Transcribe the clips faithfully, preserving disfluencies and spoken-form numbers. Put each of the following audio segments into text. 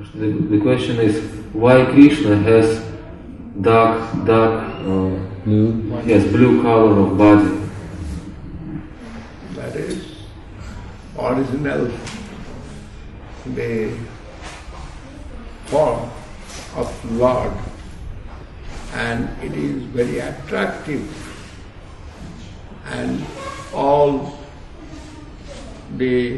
The, the question is why Krishna has dark, dark, uh, blue. Yes, blue color of body. That is original, the form of Lord, and it is very attractive, and all the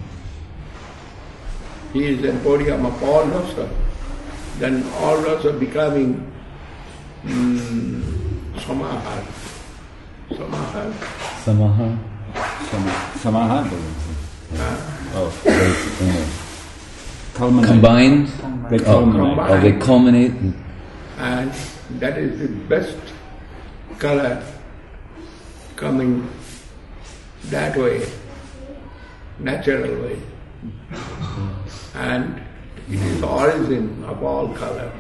he is the podium of all rasa, then all rasa becoming um, samahar. Samahar? Samahar? Samahar? Uh, oh, culminate. Combined? They culminate. Combine. Oh, they culminate. And that is the best color coming that way, natural way. And it is the origin of all color.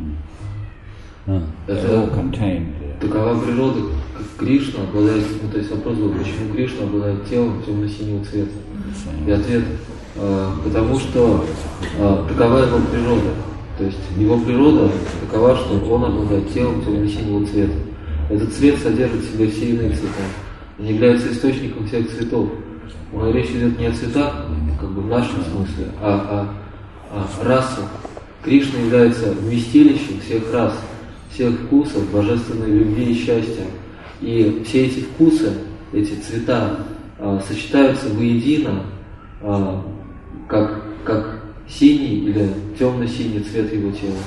Это contained. такова природа. Кришна обладает, ну, то есть вопрос был, почему Кришна обладает телом темно-синего цвета? И ответ, э, потому что э, такова его природа. То есть его природа такова, что он обладает телом темно-синего цвета. Этот цвет содержит в себе все иные цвета. Он является источником всех цветов. Но речь идет не о цветах, как бы в нашем смысле, а о, о расах. Кришна является вместилищем всех рас, всех вкусов, божественной любви и счастья. И все эти вкусы, эти цвета э, сочетаются воедино, э, как, как синий или темно-синий цвет его тела.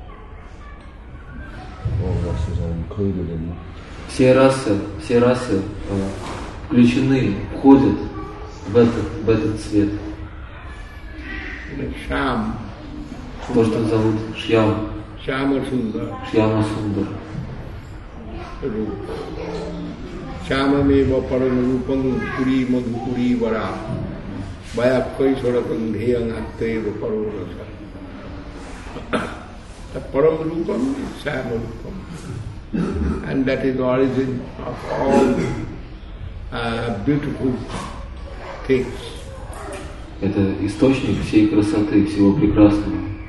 Все расы, все расы э, включены, входят в этот, в этот цвет. Sham. То, что зовут Шьям. Shama Sundar. Шьяма Сундар. Shama meva paranurupam puri madhupuri vara. Vayakai sorakam dheyang atteva parorasa. The paranurupam is Shamarupam. And that is the origin of all uh, beautiful things. Это источник всей красоты, всего прекрасного.